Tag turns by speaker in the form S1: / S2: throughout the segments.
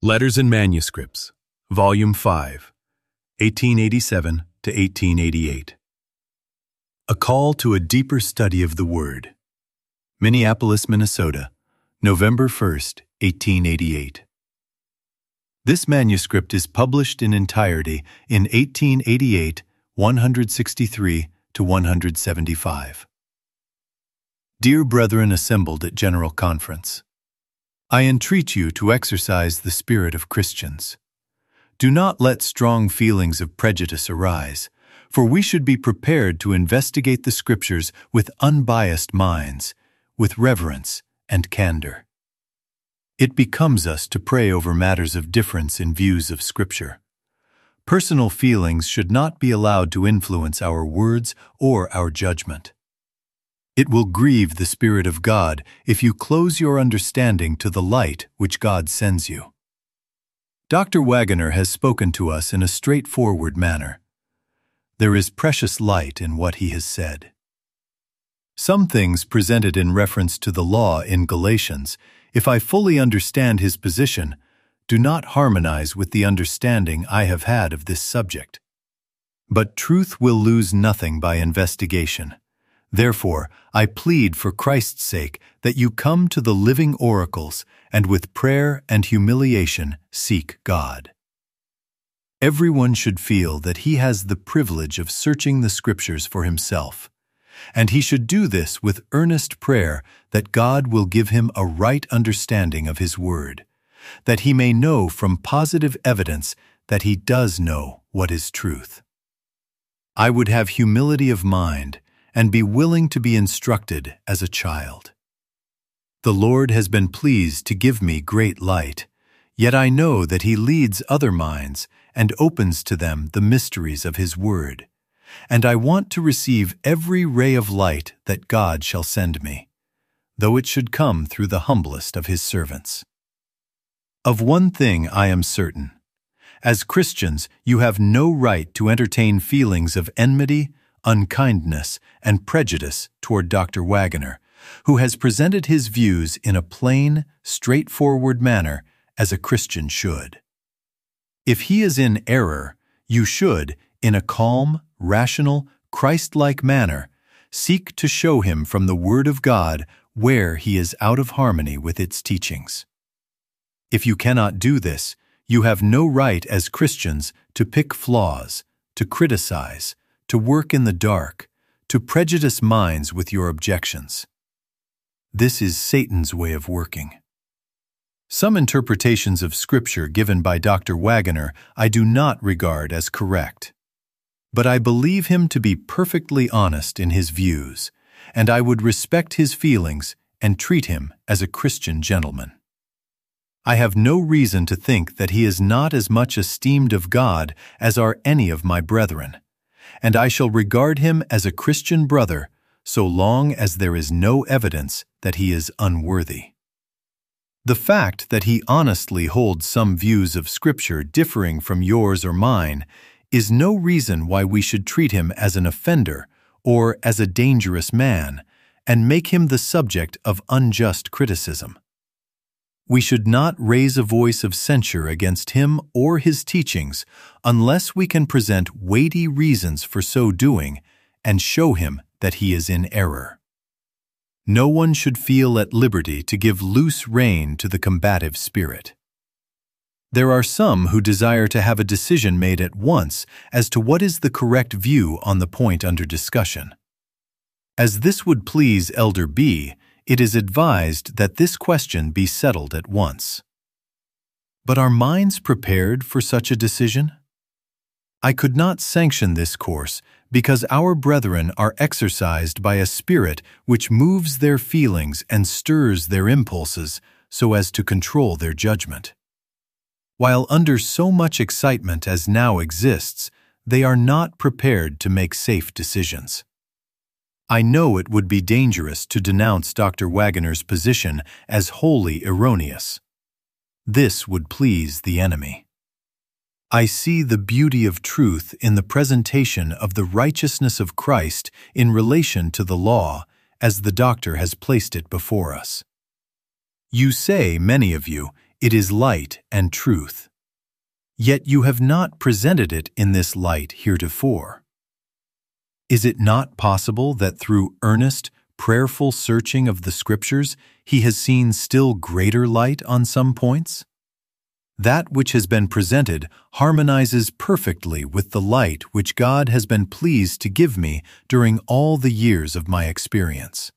S1: Letters and Manuscripts, Volume 5, 1887 to 1888. A Call to a Deeper Study of the Word. Minneapolis, Minnesota, November 1st, 1888. This manuscript is published in entirety in 1888, 163 to 175. Dear brethren assembled at General Conference, I entreat you to exercise the spirit of Christians. Do not let strong feelings of prejudice arise, for we should be prepared to investigate the Scriptures with unbiased minds, with reverence and candor. It becomes us to pray over matters of difference in views of Scripture. Personal feelings should not be allowed to influence our words or our judgment. It will grieve the Spirit of God if you close your understanding to the light which God sends you. Dr. Wagoner has spoken to us in a straightforward manner. There is precious light in what he has said. Some things presented in reference to the law in Galatians, if I fully understand his position, do not harmonize with the understanding I have had of this subject. But truth will lose nothing by investigation. Therefore, I plead for Christ's sake that you come to the living oracles and with prayer and humiliation seek God. Everyone should feel that he has the privilege of searching the Scriptures for himself, and he should do this with earnest prayer that God will give him a right understanding of his word, that he may know from positive evidence that he does know what is truth. I would have humility of mind and be willing to be instructed as a child. The Lord has been pleased to give me great light, yet I know that he leads other minds and opens to them the mysteries of his word, and I want to receive every ray of light that God shall send me, though it should come through the humblest of his servants. Of one thing I am certain. As Christians, you have no right to entertain feelings of enmity, unkindness, and prejudice toward Dr. Wagoner, who has presented his views in a plain, straightforward manner as a Christian should. If he is in error, you should, in a calm, rational, Christ-like manner, seek to show him from the Word of God where he is out of harmony with its teachings. If you cannot do this, you have no right as Christians to pick flaws, to criticize, to work in the dark, to prejudice minds with your objections. This is Satan's way of working. Some interpretations of Scripture given by Dr. Wagoner I do not regard as correct, but I believe him to be perfectly honest in his views, and I would respect his feelings and treat him as a Christian gentleman. I have no reason to think that he is not as much esteemed of God as are any of my brethren, and I shall regard him as a Christian brother so long as there is no evidence that he is unworthy. The fact that he honestly holds some views of Scripture differing from yours or mine is no reason why we should treat him as an offender or as a dangerous man and make him the subject of unjust criticism. We should not raise a voice of censure against him or his teachings unless we can present weighty reasons for so doing and show him that he is in error. No one should feel at liberty to give loose rein to the combative spirit. There are some who desire to have a decision made at once as to what is the correct view on the point under discussion. As this would please Elder B., it is advised that this question be settled at once. But are minds prepared for such a decision? I could not sanction this course because our brethren are exercised by a spirit which moves their feelings and stirs their impulses so as to control their judgment. While under so much excitement as now exists, they are not prepared to make safe decisions. I know it would be dangerous to denounce Dr. Wagoner's position as wholly erroneous. This would please the enemy. I see the beauty of truth in the presentation of the righteousness of Christ in relation to the law, as the doctor has placed it before us. You say, many of you, It is light and truth. Yet you have not presented it in this light heretofore. Is it not possible that through earnest, prayerful searching of the Scriptures, he has seen still greater light on some points? That which has been presented harmonizes perfectly with the light which God has been pleased to give me during all the years of my experience.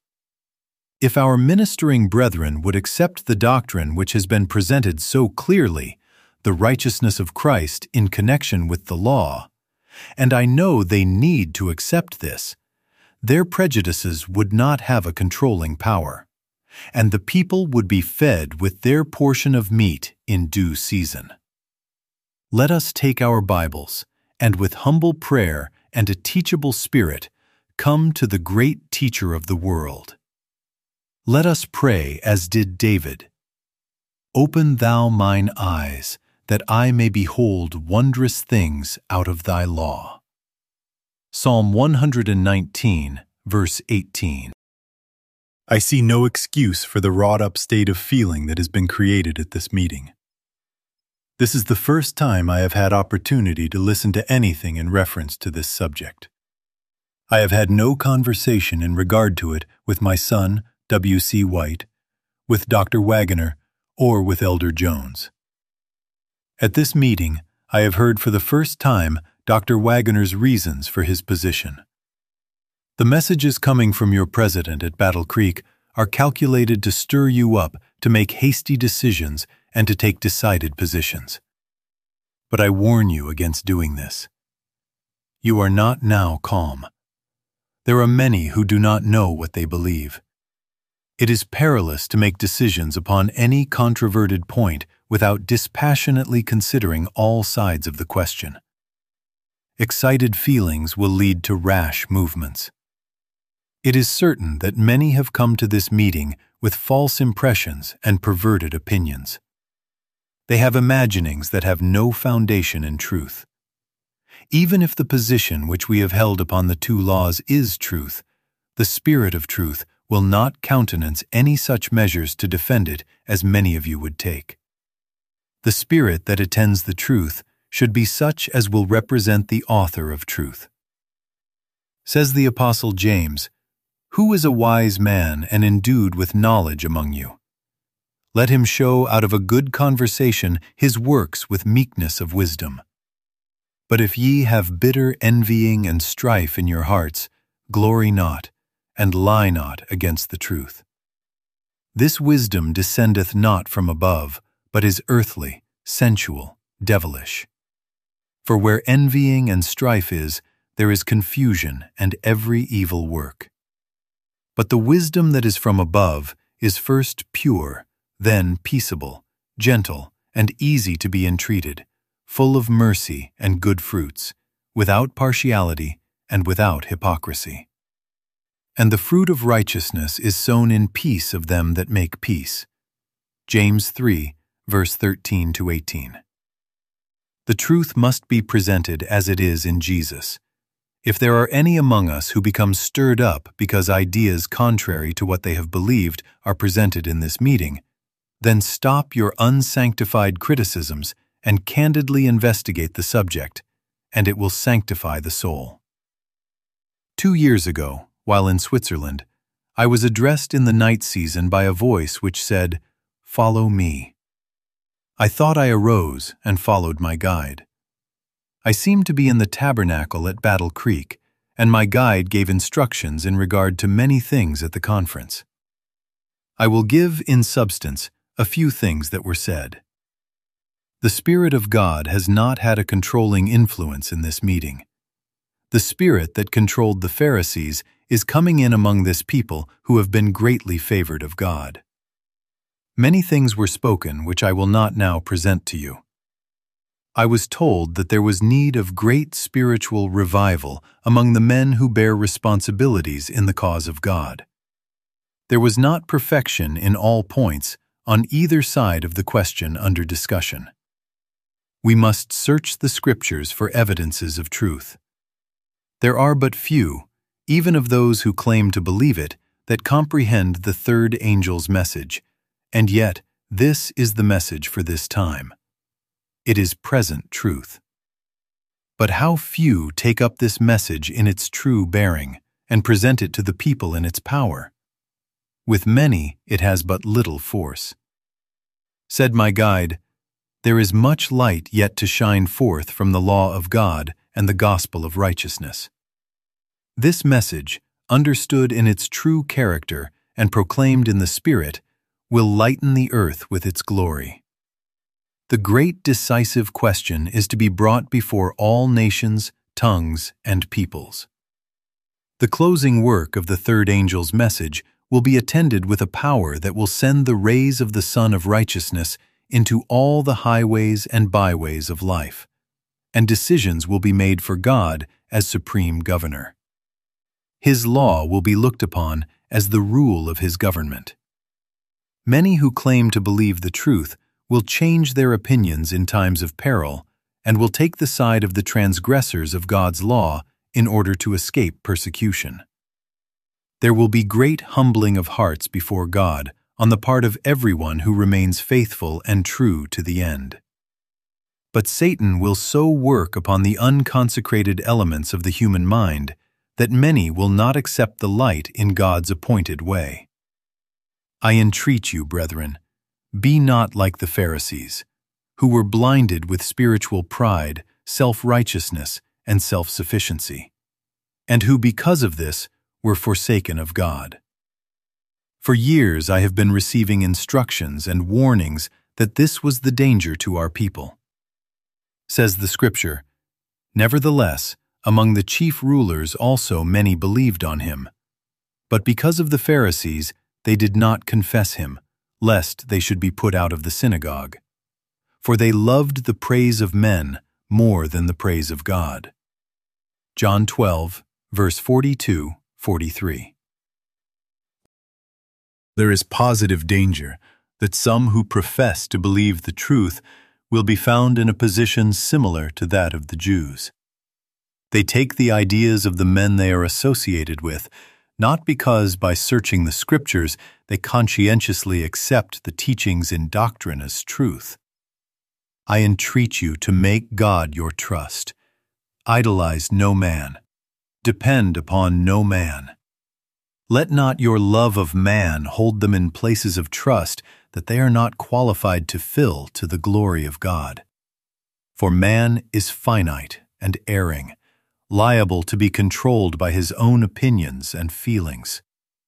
S1: If our ministering brethren would accept the doctrine which has been presented so clearly, the righteousness of Christ in connection with the law, and I know they need to accept this, their prejudices would not have a controlling power, and the people would be fed with their portion of meat in due season. Let us take our Bibles, and with humble prayer and a teachable spirit, come to the great teacher of the world. Let us pray as did David. Open thou mine eyes, that I may behold wondrous things out of thy law. Psalm 119, verse 18. I see no excuse for the wrought-up state of feeling that has been created at this meeting. This is the first time I have had opportunity to listen to anything in reference to this subject. I have had no conversation in regard to it with my son, W.C. White, with Dr. Wagoner, or with Elder Jones. At this meeting, I have heard for the first time Dr. Wagoner's reasons for his position. The messages coming from your president at Battle Creek are calculated to stir you up to make hasty decisions and to take decided positions. But I warn you against doing this. You are not now calm. There are many who do not know what they believe. It is perilous to make decisions upon any controverted point without dispassionately considering all sides of the question. Excited feelings will lead to rash movements. It is certain that many have come to this meeting with false impressions and perverted opinions. They have imaginings that have no foundation in truth. Even if the position which we have held upon the two laws is truth, the Spirit of truth will not countenance any such measures to defend it as many of you would take. The spirit that attends the truth should be such as will represent the author of truth. Says the Apostle James, "Who is a wise man and endued with knowledge among you? Let him show out of a good conversation his works with meekness of wisdom. But if ye have bitter envying and strife in your hearts, glory not, and lie not against the truth. This wisdom descendeth not from above, but is earthly, sensual, devilish. For where envying and strife is, there is confusion and every evil work. But the wisdom that is from above is first pure, then peaceable, gentle, and easy to be entreated, full of mercy and good fruits, without partiality and without hypocrisy. And the fruit of righteousness is sown in peace of them that make peace." James 3, verse 13 to 18. The truth must be presented as it is in Jesus. If there are any among us who become stirred up because ideas contrary to what they have believed are presented in this meeting, then stop your unsanctified criticisms and candidly investigate the subject, and it will sanctify the soul. 2 years ago, while in Switzerland, I was addressed in the night season by a voice which said, "Follow me." I thought I arose and followed my guide. I seemed to be in the tabernacle at Battle Creek, and my guide gave instructions in regard to many things at the conference. I will give, in substance, a few things that were said. The Spirit of God has not had a controlling influence in this meeting. The Spirit that controlled the Pharisees is coming in among this people who have been greatly favored of God. Many things were spoken which I will not now present to you. I was told that there was need of great spiritual revival among the men who bear responsibilities in the cause of God. There was not perfection in all points on either side of the question under discussion. We must search the Scriptures for evidences of truth. There are but few, even of those who claim to believe it, that comprehend the third angel's message, and yet This is the message for this time. It is present truth. But how few take up this message in its true bearing and present it to the people in its power. With many, it has but little force. Said my guide, "There is much light yet to shine forth from the law of God and the gospel of righteousness." This message, understood in its true character and proclaimed in the Spirit, will lighten the earth with its glory. The great decisive question is to be brought before all nations, tongues, and peoples. The closing work of the third angel's message will be attended with a power that will send the rays of the Sun of Righteousness into all the highways and byways of life, and decisions will be made for God as supreme governor. His law will be looked upon as the rule of his government. Many who claim to believe the truth will change their opinions in times of peril and will take the side of the transgressors of God's law in order to escape persecution. There will be great humbling of hearts before God on the part of everyone who remains faithful and true to the end. But Satan will so work upon the unconsecrated elements of the human mind that many will not accept the light in God's appointed way. I entreat you, brethren, be not like the Pharisees, who were blinded with spiritual pride, self-righteousness, and self-sufficiency, and who because of this were forsaken of God. For years I have been receiving instructions and warnings that this was the danger to our people. Says the Scripture, "Nevertheless, among the chief rulers also many believed on him. But because of the Pharisees, they did not confess him, lest they should be put out of the synagogue. For they loved the praise of men more than the praise of God." John 12, verse 42-43. There is positive danger that some who profess to believe the truth will be found in a position similar to that of the Jews. They take the ideas of the men they are associated with, not because by searching the Scriptures they conscientiously accept the teachings in doctrine as truth. I entreat you to make God your trust. Idolize no man. Depend upon no man. Let not your love of man hold them in places of trust that they are not qualified to fill to the glory of God. For man is finite and erring, liable to be controlled by his own opinions and feelings.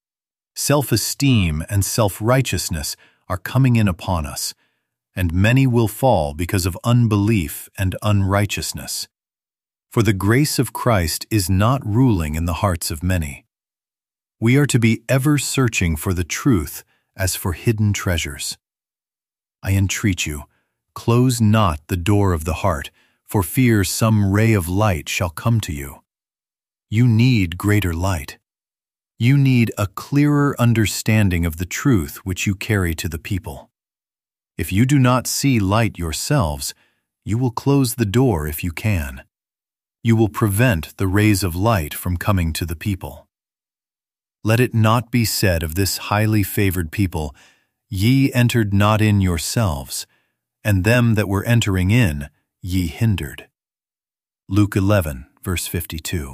S1: Self-esteem and self-righteousness are coming in upon us, and many will fall because of unbelief and unrighteousness. For the grace of Christ is not ruling in the hearts of many. We are to be ever searching for the truth as for hidden treasures. I entreat you, close not the door of the heart, for fear some ray of light shall come to you. You need greater light. You need a clearer understanding of the truth which you carry to the people. If you do not see light yourselves, you will close the door if you can. You will prevent the rays of light from coming to the people. Let it not be said of this highly favored people, "Ye entered not in yourselves, and them that were entering in ye hindered." Luke 11, verse 52.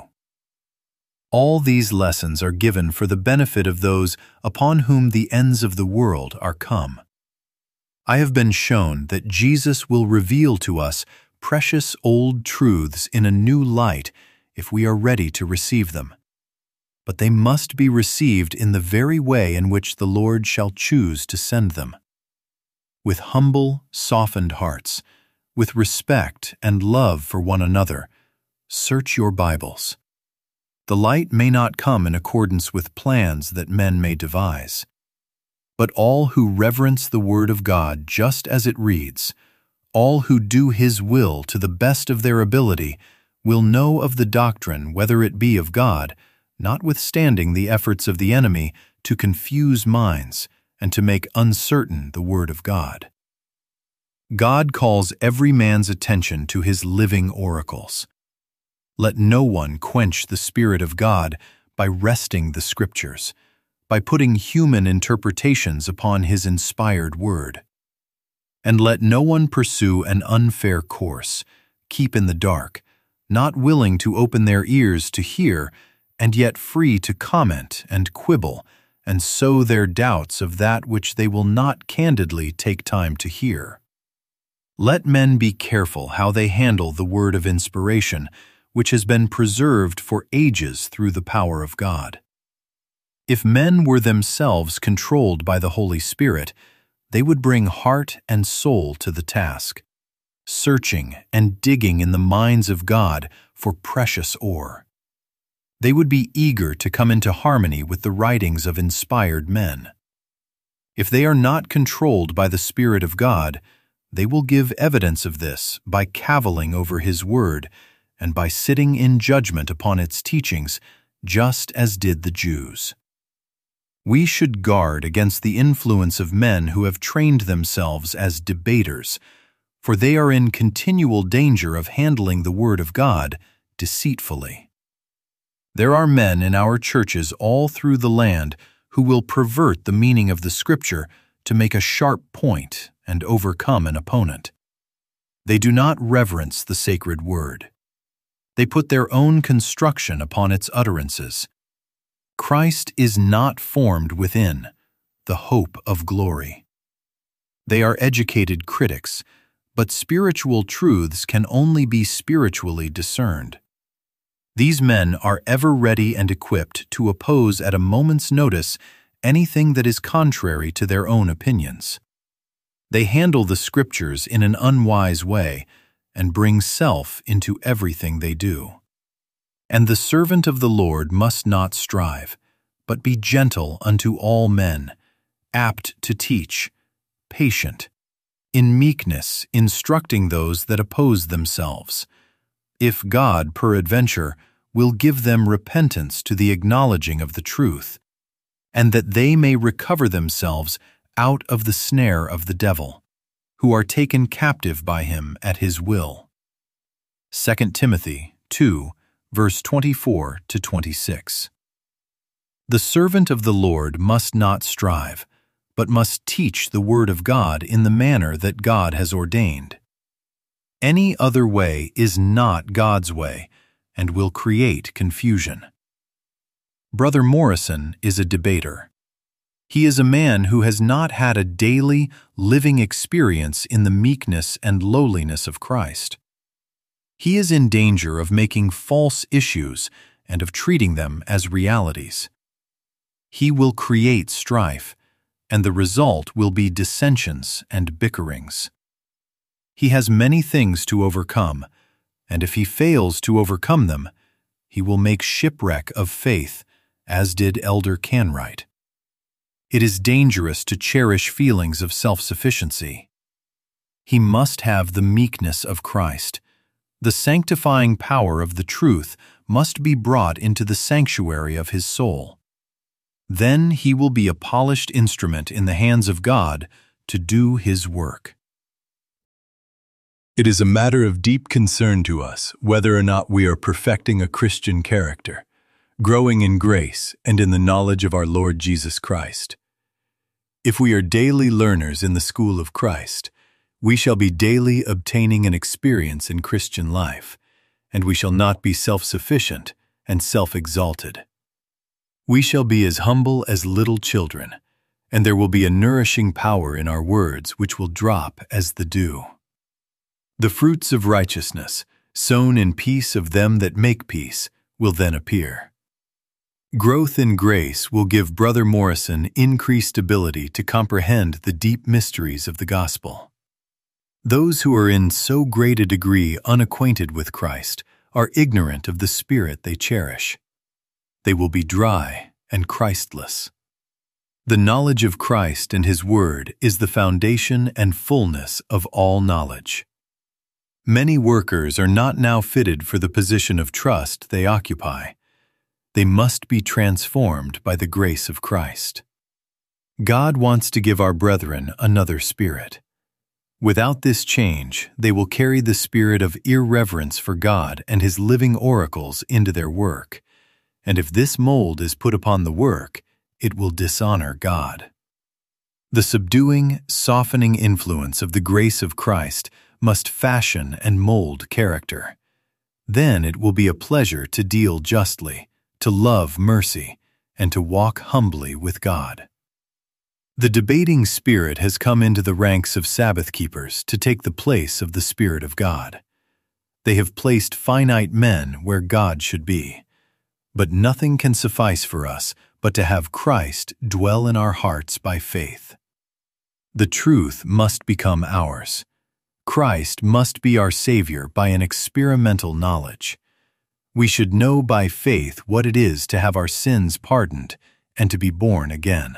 S1: All these lessons are given for the benefit of those upon whom the ends of the world are come. I have been shown that Jesus will reveal to us precious old truths in a new light if we are ready to receive them. But they must be received in the very way in which the Lord shall choose to send them. With humble, softened hearts, with respect and love for one another, search your Bibles. The light may not come in accordance with plans that men may devise. But all who reverence the Word of God just as it reads, all who do His will to the best of their ability, will know of the doctrine whether it be of God, notwithstanding the efforts of the enemy to confuse minds and to make uncertain the Word of God. God calls every man's attention to His living oracles. Let no one quench the Spirit of God by wresting the Scriptures, by putting human interpretations upon His inspired Word. And let no one pursue an unfair course, keep in the dark, not willing to open their ears to hear, and yet free to comment and quibble, and sow their doubts of that which they will not candidly take time to hear. Let men be careful how they handle the word of inspiration, which has been preserved for ages through the power of God. If men were themselves controlled by the Holy Spirit, they would bring heart and soul to the task, searching and digging in the minds of God for precious ore. They would be eager to come into harmony with the writings of inspired men. If they are not controlled by the Spirit of God, they will give evidence of this by cavilling over His Word and by sitting in judgment upon its teachings, just as did the Jews. We should guard against the influence of men who have trained themselves as debaters, for they are in continual danger of handling the Word of God deceitfully. There are men in our churches all through the land who will pervert the meaning of the Scripture to make a sharp point and overcome an opponent. They do not reverence the sacred Word. They put their own construction upon its utterances. Christ is not formed within, the hope of glory. They are educated critics, but spiritual truths can only be spiritually discerned. These men are ever ready and equipped to oppose at a moment's notice anything that is contrary to their own opinions. They handle the Scriptures in an unwise way and bring self into everything they do. And the servant of the Lord must not strive, but be gentle unto all men, apt to teach, patient, in meekness instructing those that oppose themselves, if God, peradventure, will give them repentance to the acknowledging of the truth, and that they may recover themselves out of the snare of the devil, who are taken captive by him at his will. 2 Timothy 2, verse 24 to 26. The servant of the Lord must not strive, but must teach the word of God in the manner that God has ordained. Any other way is not God's way and will create confusion. Brother Morrison is a debater. He is a man who has not had a daily, living experience in the meekness and lowliness of Christ. He is in danger of making false issues and of treating them as realities. He will create strife, and the result will be dissensions and bickerings. He has many things to overcome, and if he fails to overcome them, he will make shipwreck of faith, as did Elder Canright. It is dangerous to cherish feelings of self-sufficiency. He must have the meekness of Christ. The sanctifying power of the truth must be brought into the sanctuary of his soul. Then he will be a polished instrument in the hands of God to do his work. It is a matter of deep concern to us whether or not we are perfecting a Christian character, growing in grace and in the knowledge of our Lord Jesus Christ. If we are daily learners in the school of Christ, we shall be daily obtaining an experience in Christian life, and we shall not be self-sufficient and self-exalted. We shall be as humble as little children, and there will be a nourishing power in our words which will drop as the dew. The fruits of righteousness, sown in peace of them that make peace, will then appear. Growth in grace will give Brother Morrison increased ability to comprehend the deep mysteries of the gospel. Those who are in so great a degree unacquainted with Christ are ignorant of the Spirit they cherish. They will be dry and Christless. The knowledge of Christ and His Word is the foundation and fullness of all knowledge. Many workers are not now fitted for the position of trust they occupy. They must be transformed by the grace of Christ. God wants to give our brethren another spirit. Without this change, they will carry the spirit of irreverence for God and His living oracles into their work. And if this mold is put upon the work, it will dishonor God. The subduing, softening influence of the grace of Christ must fashion and mold character. Then it will be a pleasure to deal justly, to love mercy, and to walk humbly with God. The debating spirit has come into the ranks of Sabbath keepers to take the place of the Spirit of God. They have placed finite men where God should be. But nothing can suffice for us but to have Christ dwell in our hearts by faith. The truth must become ours. Christ must be our Savior by an experimental knowledge. We should know by faith what it is to have our sins pardoned and to be born again.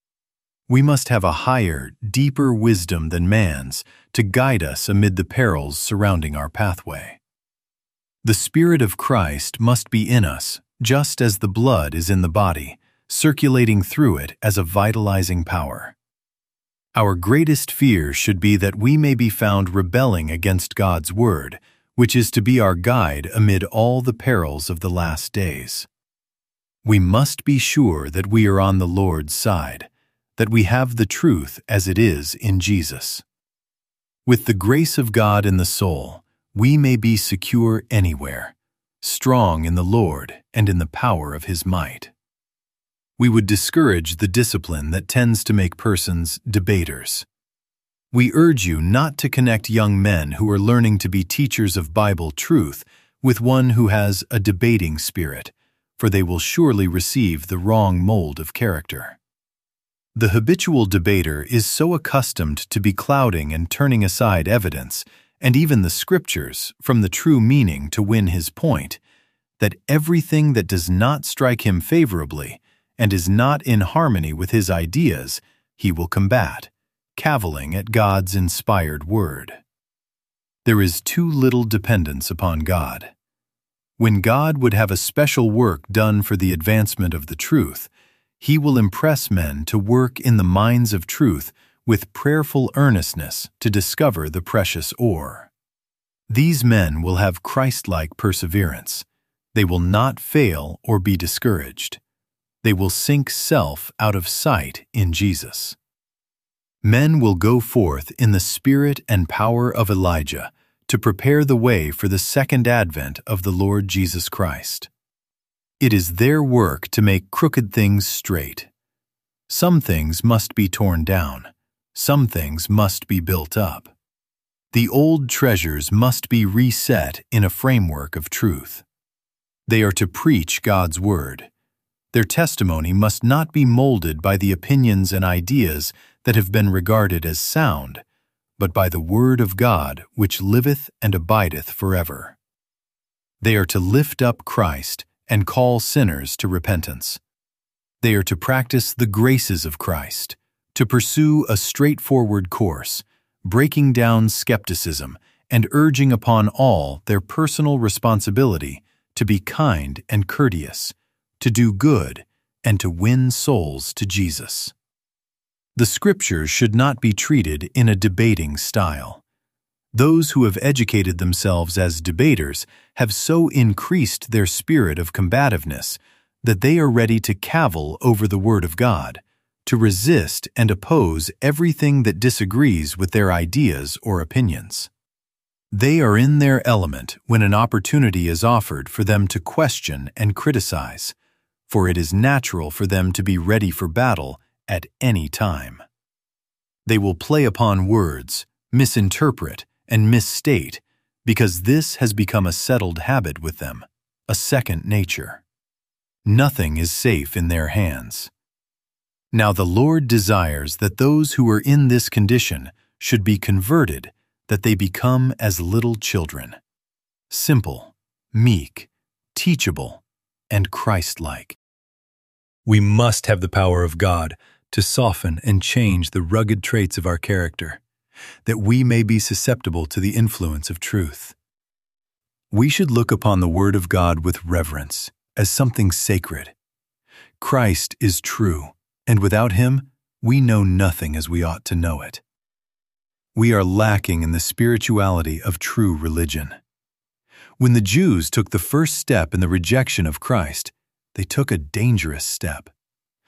S1: We must have a higher, deeper wisdom than man's to guide us amid the perils surrounding our pathway. The Spirit of Christ must be in us, just as the blood is in the body, circulating through it as a vitalizing power. Our greatest fear should be that we may be found rebelling against God's word, which is to be our guide amid all the perils of the last days. We must be sure that we are on the Lord's side, that we have the truth as it is in Jesus. With the grace of God in the soul, we may be secure anywhere, strong in the Lord and in the power of His might. We would discourage the discipline that tends to make persons debaters. We urge you not to connect young men who are learning to be teachers of Bible truth with one who has a debating spirit, for they will surely receive the wrong mold of character. The habitual debater is so accustomed to be clouding and turning aside evidence, and even the Scriptures, from the true meaning to win his point, that everything that does not strike him favorably and is not in harmony with his ideas, he will combat, cavilling at God's inspired word. There is too little dependence upon God. When God would have a special work done for the advancement of the truth, He will impress men to work in the mines of truth with prayerful earnestness to discover the precious ore. These men will have Christ-like perseverance. They will not fail or be discouraged. They will sink self out of sight in Jesus. Men will go forth in the spirit and power of Elijah to prepare the way for the second advent of the Lord Jesus Christ. It is their work to make crooked things straight. Some things must be torn down. Some things must be built up. The old treasures must be reset in a framework of truth. They are to preach God's word. Their testimony must not be molded by the opinions and ideas that have been regarded as sound, but by the word of God which liveth and abideth forever. They are to lift up Christ and call sinners to repentance. They are to practice the graces of Christ, to pursue a straightforward course, breaking down skepticism and urging upon all their personal responsibility to be kind and courteous, to do good, and to win souls to Jesus. The Scriptures should not be treated in a debating style. Those who have educated themselves as debaters have so increased their spirit of combativeness that they are ready to cavil over the Word of God, to resist and oppose everything that disagrees with their ideas or opinions. They are in their element when an opportunity is offered for them to question and criticize, for it is natural for them to be ready for battle at any time. They will play upon words, misinterpret, and misstate, because this has become a settled habit with them, a second nature. Nothing is safe in their hands. Now the Lord desires that those who are in this condition should be converted, that they become as little children, simple, meek, teachable, and Christ-like. We must have the power of God to soften and change the rugged traits of our character, that we may be susceptible to the influence of truth. We should look upon the Word of God with reverence, as something sacred. Christ is true, and without Him, we know nothing as we ought to know it. We are lacking in the spirituality of true religion. When the Jews took the first step in the rejection of Christ, they took a dangerous step.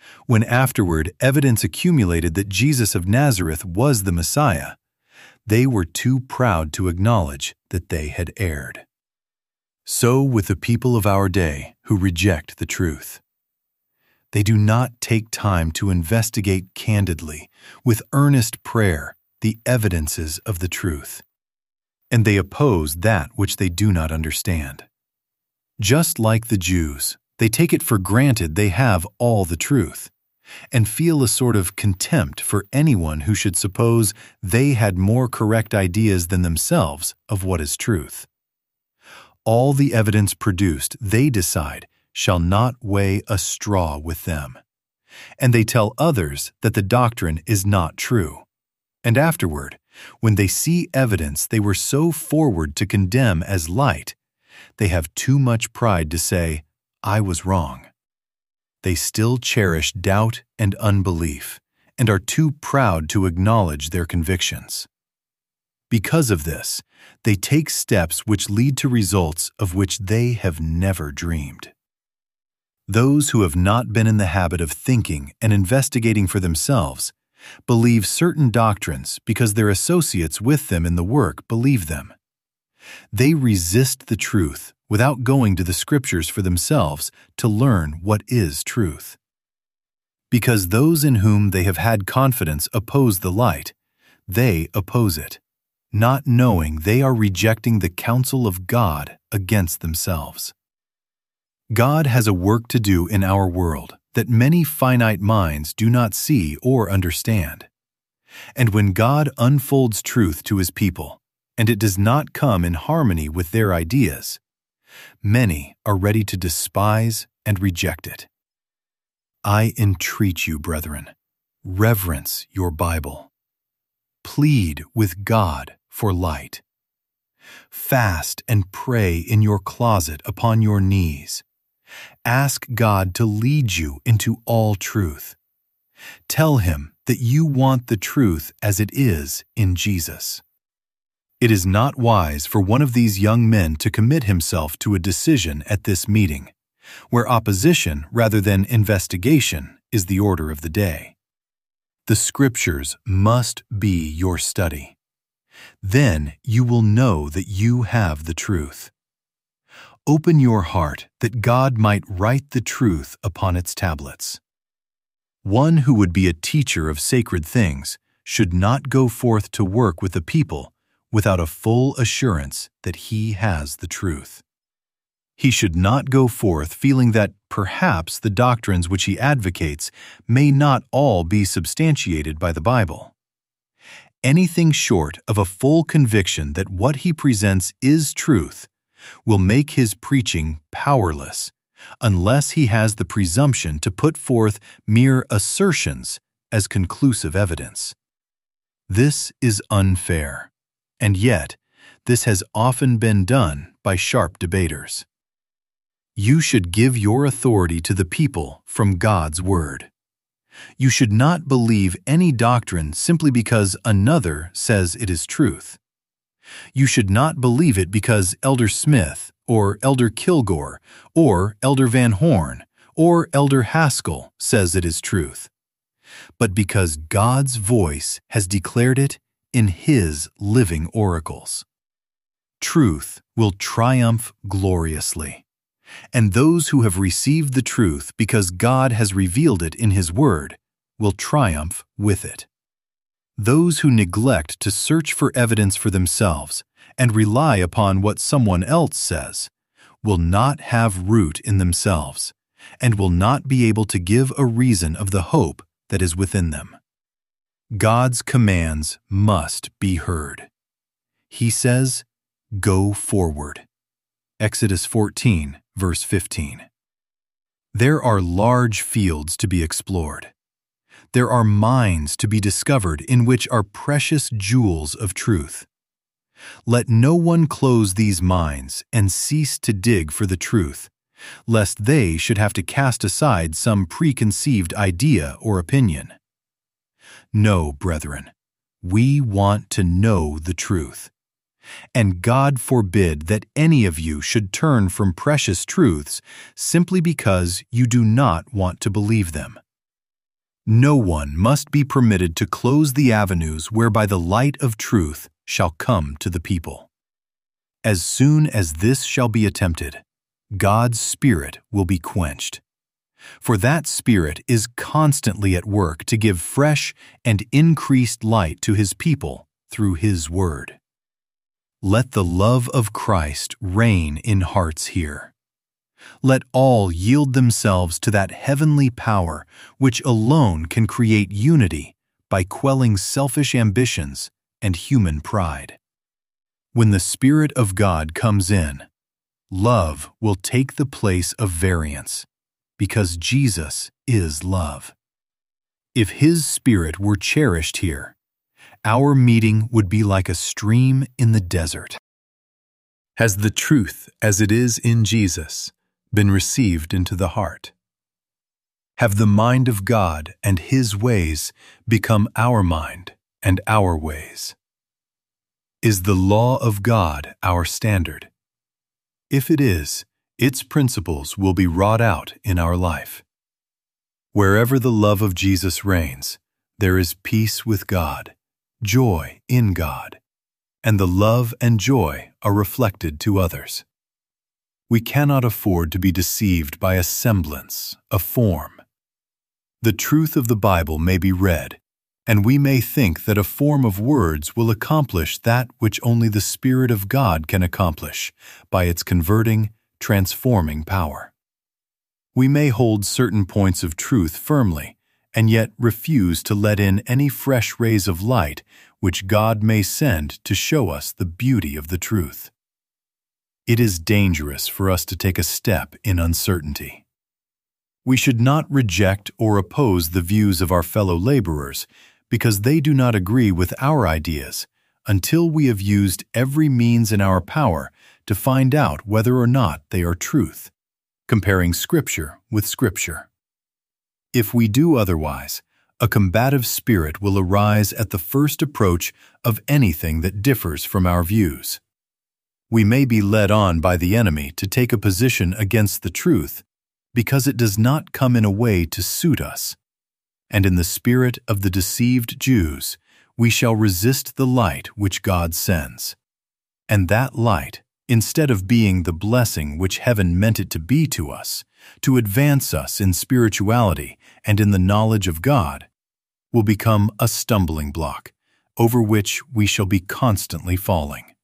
S1: When afterward evidence accumulated that Jesus of Nazareth was the Messiah, they were too proud to acknowledge that they had erred. So with the people of our day who reject the truth. They do not take time to investigate candidly, with earnest prayer, the evidences of the truth. And they oppose that which they do not understand. Just like the Jews, they take it for granted they have all the truth, and feel a sort of contempt for anyone who should suppose they had more correct ideas than themselves of what is truth. All the evidence produced, they decide, shall not weigh a straw with them. And they tell others that the doctrine is not true. And afterward, when they see evidence they were so forward to condemn as light, they have too much pride to say, "I was wrong." They still cherish doubt and unbelief, and are too proud to acknowledge their convictions. Because of this, they take steps which lead to results of which they have never dreamed. Those who have not been in the habit of thinking and investigating for themselves believe certain doctrines because their associates with them in the work believe them. They resist the truth without going to the Scriptures for themselves to learn what is truth. Because those in whom they have had confidence oppose the light, they oppose it, not knowing they are rejecting the counsel of God against themselves. God has a work to do in our world that many finite minds do not see or understand. And when God unfolds truth to His people, and it does not come in harmony with their ideas, many are ready to despise and reject it. I entreat you, brethren, reverence your Bible. Plead with God for light. Fast and pray in your closet upon your knees. Ask God to lead you into all truth. Tell Him that you want the truth as it is in Jesus. It is not wise for one of these young men to commit himself to a decision at this meeting, where opposition rather than investigation is the order of the day. The Scriptures must be your study. Then you will know that you have the truth. Open your heart that God might write the truth upon its tablets. One who would be a teacher of sacred things should not go forth to work with the people without a full assurance that he has the truth. He should not go forth feeling that perhaps the doctrines which he advocates may not all be substantiated by the Bible. Anything short of a full conviction that what he presents is truth will make his preaching powerless unless he has the presumption to put forth mere assertions as conclusive evidence. This is unfair, and yet this has often been done by sharp debaters. You should give your authority to the people from God's Word. You should not believe any doctrine simply because another says it is truth. You should not believe it because Elder Smith or Elder Kilgore or Elder Van Horn or Elder Haskell says it is truth, but because God's voice has declared it in His living oracles. Truth will triumph gloriously, and those who have received the truth because God has revealed it in His Word will triumph with it. Those who neglect to search for evidence for themselves and rely upon what someone else says will not have root in themselves and will not be able to give a reason of the hope that is within them. God's commands must be heard. He says, "Go forward." Exodus 14, verse 15. There are large fields to be explored. There are mines to be discovered in which are precious jewels of truth. Let no one close these mines and cease to dig for the truth, lest they should have to cast aside some preconceived idea or opinion. No, brethren, we want to know the truth. And God forbid that any of you should turn from precious truths simply because you do not want to believe them. No one must be permitted to close the avenues whereby the light of truth shall come to the people. As soon as this shall be attempted, God's Spirit will be quenched. For that Spirit is constantly at work to give fresh and increased light to His people through His Word. Let the love of Christ reign in hearts here. Let all yield themselves to that heavenly power which alone can create unity by quelling selfish ambitions and human pride. When the Spirit of God comes in, love will take the place of variance, because Jesus is love. If His Spirit were cherished here, our meeting would be like a stream in the desert. Has the truth as it is in Jesus been received into the heart? Have the mind of God and His ways become our mind and our ways? Is the law of God our standard? If it is, its principles will be wrought out in our life. Wherever the love of Jesus reigns, there is peace with God, joy in God, and the love and joy are reflected to others. We cannot afford to be deceived by a semblance, a form. The truth of the Bible may be read, and we may think that a form of words will accomplish that which only the Spirit of God can accomplish by its converting, transforming power. We may hold certain points of truth firmly, and yet refuse to let in any fresh rays of light which God may send to show us the beauty of the truth. It is dangerous for us to take a step in uncertainty. We should not reject or oppose the views of our fellow laborers because they do not agree with our ideas until we have used every means in our power to find out whether or not they are truth, comparing Scripture with Scripture. If we do otherwise, a combative spirit will arise at the first approach of anything that differs from our views. We may be led on by the enemy to take a position against the truth because it does not come in a way to suit us. And in the spirit of the deceived Jews, we shall resist the light which God sends. And that light, instead of being the blessing which heaven meant it to be to us, to advance us in spirituality and in the knowledge of God, will become a stumbling block, over which we shall be constantly falling.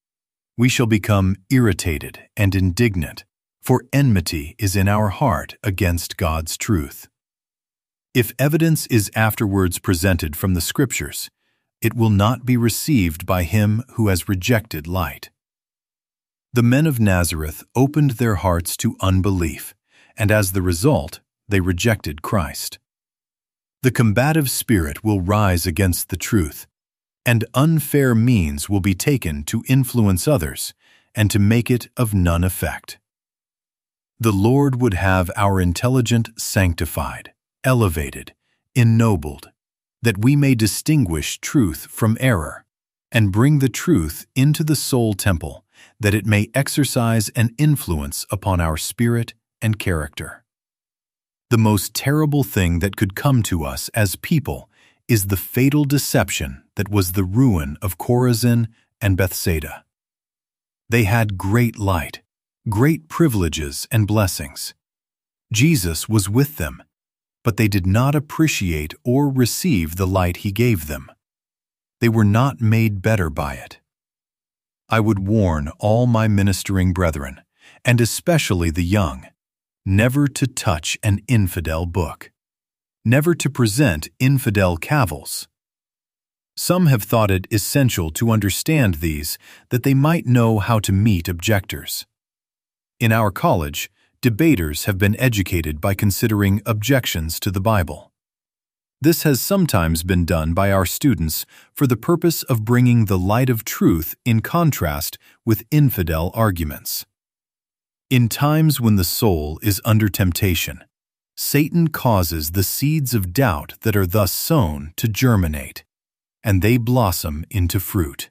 S1: We shall become irritated and indignant, for enmity is in our heart against God's truth. If evidence is afterwards presented from the Scriptures, it will not be received by him who has rejected light. The men of Nazareth opened their hearts to unbelief, and as the result, they rejected Christ. The combative spirit will rise against the truth, and unfair means will be taken to influence others and to make it of none effect. The Lord would have our intelligence sanctified, elevated, ennobled, that we may distinguish truth from error, and bring the truth into the soul temple, that it may exercise an influence upon our spirit and character. The most terrible thing that could come to us as people is the fatal deception that was the ruin of Chorazin and Bethsaida. They had great light, great privileges and blessings. Jesus was with them, but they did not appreciate or receive the light He gave them. They were not made better by it. I would warn all my ministering brethren, and especially the young, never to touch an infidel book, never to present infidel cavils. Some have thought it essential to understand these that they might know how to meet objectors. In our college, debaters have been educated by considering objections to the Bible. This has sometimes been done by our students for the purpose of bringing the light of truth in contrast with infidel arguments. In times when the soul is under temptation, Satan causes the seeds of doubt that are thus sown to germinate, and they blossom into fruit.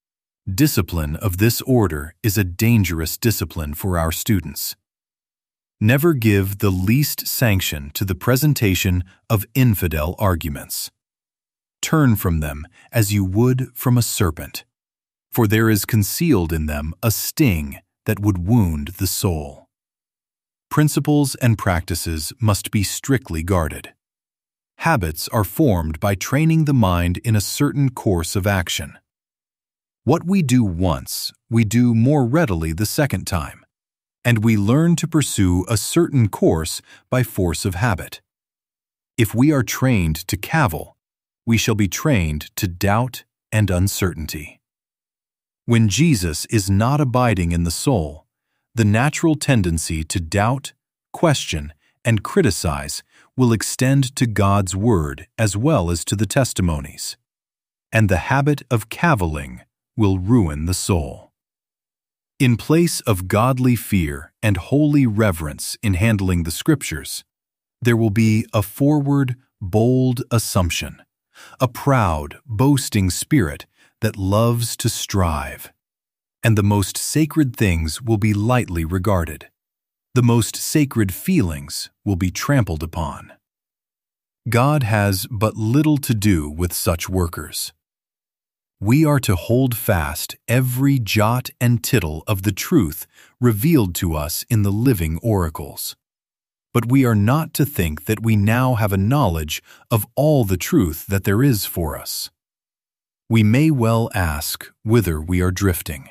S1: Discipline of this order is a dangerous discipline for our students. Never give the least sanction to the presentation of infidel arguments. Turn from them as you would from a serpent, for there is concealed in them a sting that would wound the soul. Principles and practices must be strictly guarded. Habits are formed by training the mind in a certain course of action. What we do once, we do more readily the second time, and we learn to pursue a certain course by force of habit. If we are trained to cavil, we shall be trained to doubt and uncertainty. When Jesus is not abiding in the soul, the natural tendency to doubt, question, and criticize will extend to God's word as well as to the testimonies, and the habit of caviling will ruin the soul. In place of godly fear and holy reverence in handling the Scriptures, there will be a forward, bold assumption, a proud, boasting spirit that loves to strive, and the most sacred things will be lightly regarded. The most sacred feelings will be trampled upon. God has but little to do with such workers. We are to hold fast every jot and tittle of the truth revealed to us in the living oracles. But we are not to think that we now have a knowledge of all the truth that there is for us. We may well ask whither we are drifting.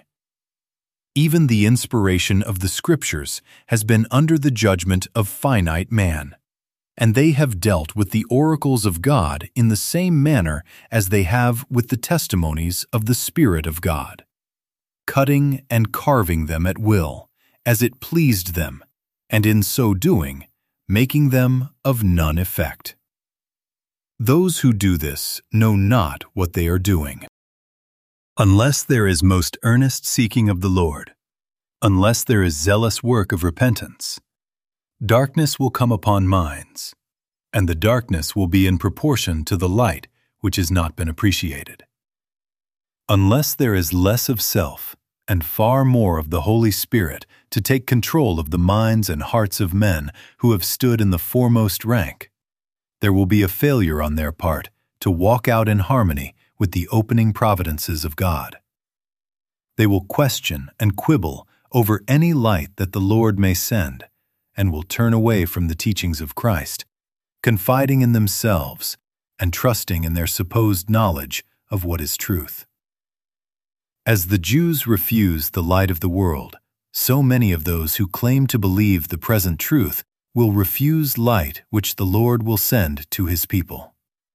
S1: Even the inspiration of the Scriptures has been under the judgment of finite man, and they have dealt with the oracles of God in the same manner as they have with the testimonies of the Spirit of God, cutting and carving them at will, as it pleased them, and in so doing, making them of none effect. Those who do this know not what they are doing. Unless there is most earnest seeking of the Lord, unless there is zealous work of repentance, darkness will come upon minds, and the darkness will be in proportion to the light which has not been appreciated. Unless there is less of self and far more of the Holy Spirit to take control of the minds and hearts of men who have stood in the foremost rank, there will be a failure on their part to walk out in harmony with the opening providences of God. They will question and quibble over any light that the Lord may send, and will turn away from the teachings of Christ, confiding in themselves and trusting in their supposed knowledge of what is truth. As the Jews refuse the light of the world, so many of those who claim to believe the present truth will refuse light which the Lord will send to His people.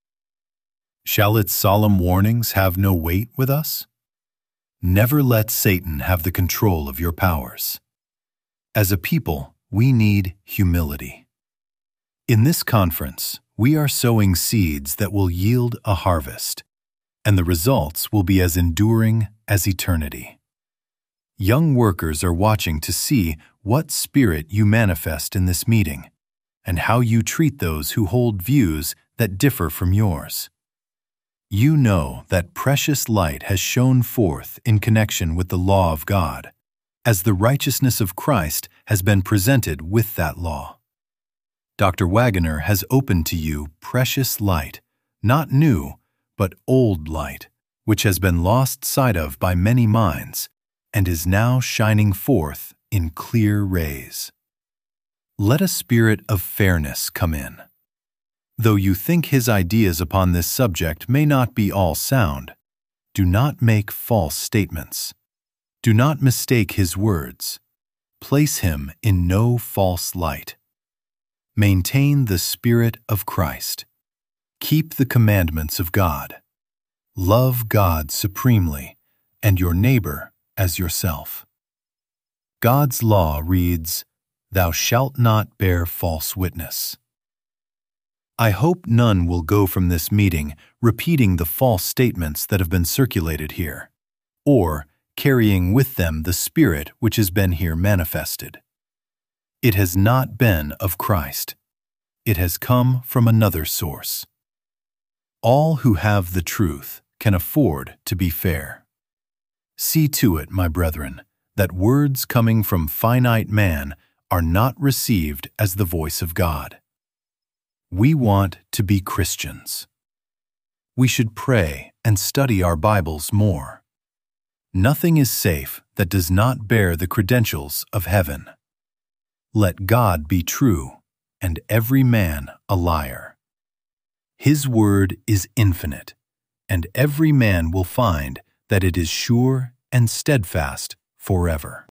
S1: Shall its solemn warnings have no weight with us? Never let Satan have the control of your powers. As a people, we need humility. In this conference, we are sowing seeds that will yield a harvest, and the results will be as enduring as eternity. Young workers are watching to see what spirit you manifest in this meeting, and how you treat those who hold views that differ from yours. You know that precious light has shone forth in connection with the law of God, as the righteousness of Christ has been presented with that law. Dr. Waggoner has opened to you precious light, not new, but old light, which has been lost sight of by many minds, and is now shining forth in clear rays. Let a spirit of fairness come in. Though you think his ideas upon this subject may not be all sound, do not make false statements. Do not mistake his words. Place him in no false light. Maintain the Spirit of Christ. Keep the commandments of God. Love God supremely, and your neighbor as yourself. God's law reads, "Thou shalt not bear false witness." I hope none will go from this meeting repeating the false statements that have been circulated here, or carrying with them the spirit which has been here manifested. It has not been of Christ. It has come from another source. All who have the truth can afford to be fair. See to it, my brethren, that words coming from finite man are not received as the voice of God. We want to be Christians. We should pray and study our Bibles more. Nothing is safe that does not bear the credentials of heaven. Let God be true, and every man a liar. His word is infinite, and every man will find that it is sure and steadfast forever.